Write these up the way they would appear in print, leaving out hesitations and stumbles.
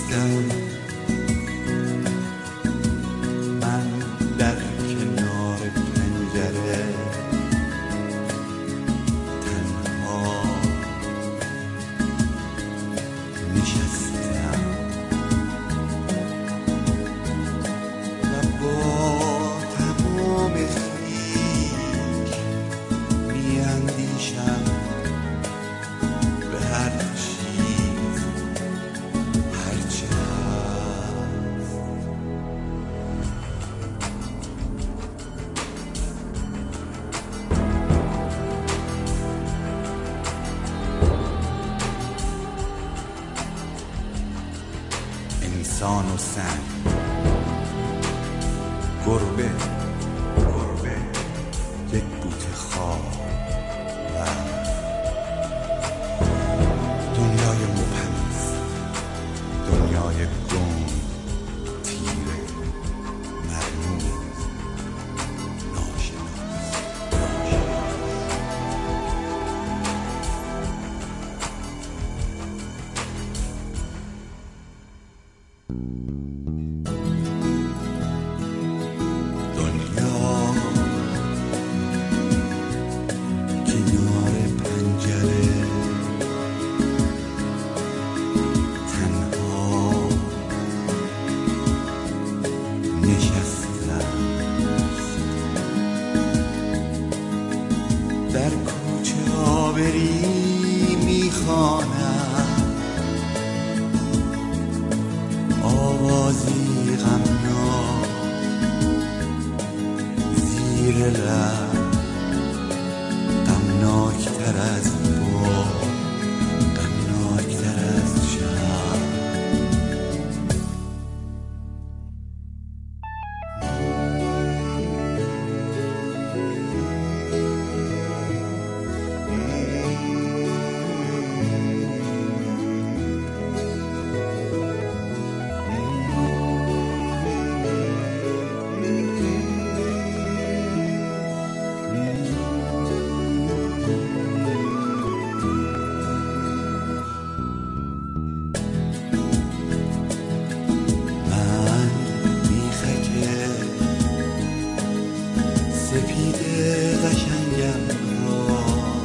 نشستم من در کنار پنجره تنها نشستم و با تمام خویش میاندیشم به هر چیز هرچه هست. انسان و سنگ، گربه یک بوته خواب و دنیای مبهم‌است، دنیای گم، تیره، مرموز، ناشناس. دنیا کنار پنجره تنها نشسته است. در کوچه آبری میخوانم آوازی غمناک زیر لب، غمناکتر از باد، غمناکتر از شب. من میخک سپید قشنگم را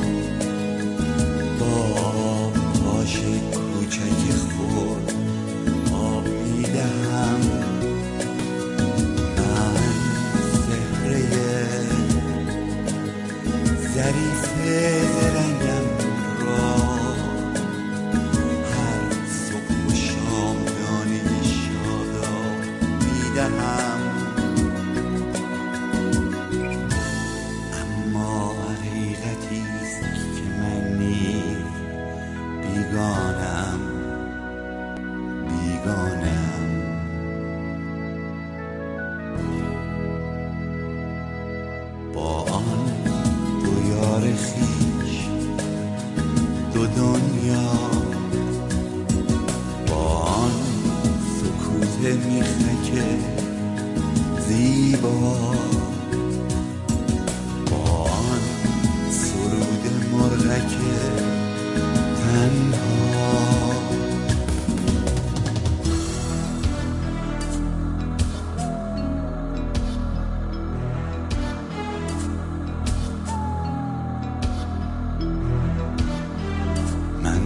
با پاش کوچک خود آب میدهم. من زهره ظریف زرنگم را هر صبح و شام دانه شاداب میدهم. اما حقیقتی است که من نیز بیگانم با آن دو یار خویش، دو دنیا، با آن سکوت میخک زیبا، با آن سرود مرغک تنها. من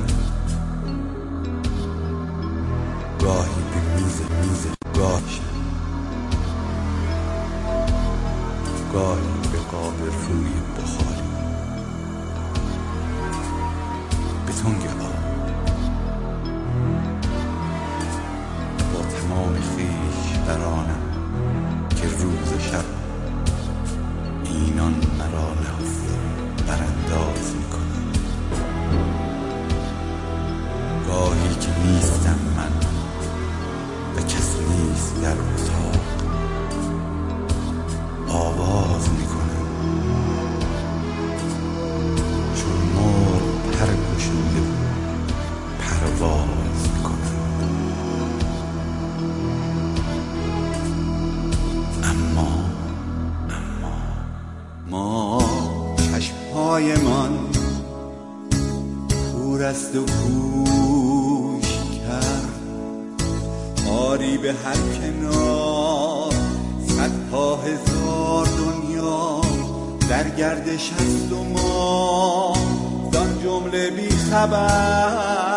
گاهی به میز گاهی به قاب روی بخاری به تنگ آب با تمام خویش برانم که روز و شب اینان مرا لحظه برانداز میکنند. گاهی که نیستم من و کس نیست در اتاق آواز میکنم چون مرغ پر گشوده پرواز میکنم. اما ما چشمهایمان کور است و گوش کرد به هر کنار، صدها هزار دنیا در گردش است و ما زان جمله بی خبر.